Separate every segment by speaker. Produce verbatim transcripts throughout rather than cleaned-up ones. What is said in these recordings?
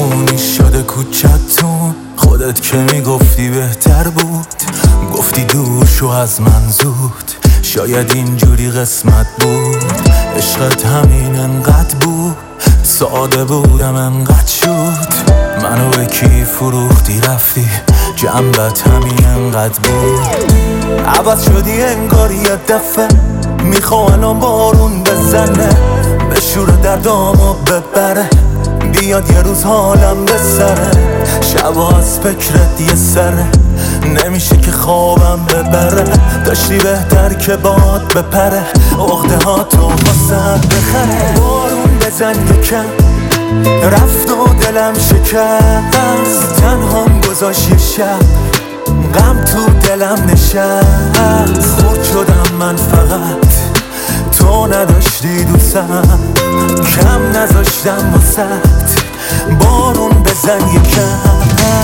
Speaker 1: مهمونی شده کوچتون، خودت که میگفتی بهتر بود، گفتی دور شو از من زود، شاید اینجوری قسمت بود. عشقت همین انقدر بود، ساده بودم انقدر شد، منو به کی فروختی رفتی، جنبت همین انقدر بود. عوض شدی انگار یه دفعه، میخوا الان بارون بزنه، به شور دردامو ببره، بیاد یه روز حالم بسره، شبا از فکرت یه سره، نمیشه که خوابم ببره، داشتی بهتر که باد بپره، عقده ها تو واسه بخره. بارون بزن یکم، رفت و دلم شکست، تنهام گذاشت یه شب، غم تو دلم نشست، خورد شدم من فقط، تو نداشتی دوستم، کم نذاشتم واسط، بارون بزن یکم.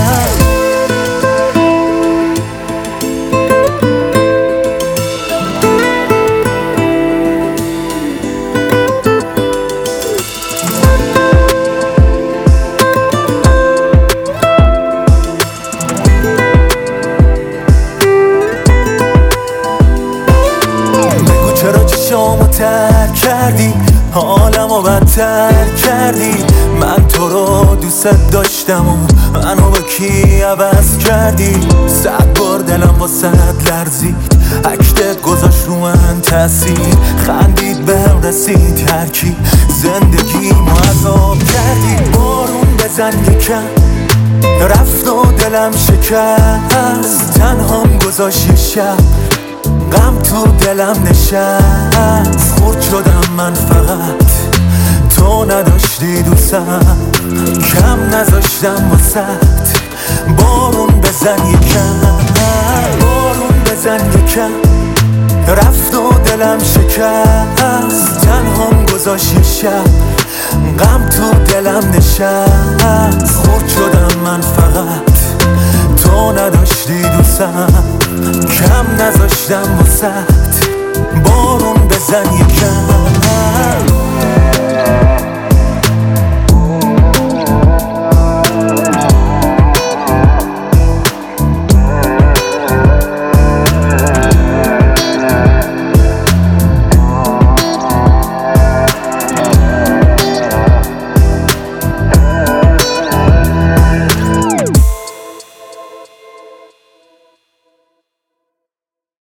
Speaker 1: شامو ترک کردی، حالمو بدتر کردی، من تو رو دوست داشتم و منو با کی عوض کردی، صد بار دلم واسد لرزید، عکست گذاشت رو من تاثیر، خندید بهم رسید هرکی، زندگیمو عذاب کردی. بارون بزن یکم، رفت و دلم شکست، تنهام گذاشت یه شب، غم تو دلم نشست، خورد شدم من فقط، تو نداشتی دوستم، کم نذاشتم واسط، بارون بزن یکم. بارون بزن یکم، رفت و دلم شکست، تنهام گذاشت یه شب، غم تو دلم نشست، خورد شدم من فقط، تو نداشتی دوستم، کم نذاشتم واسط، بارون بزن یکم.